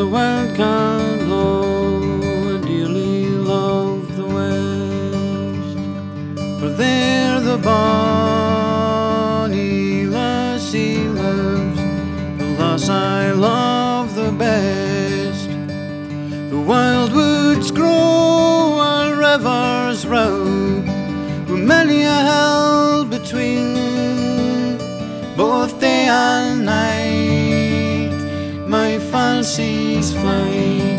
the wild can blow, I dearly love the west, for there the bonny lassie lives, the lass I love the best. The wildwoods grow while rivers row, with many a hill between, both day and night my fancies fly.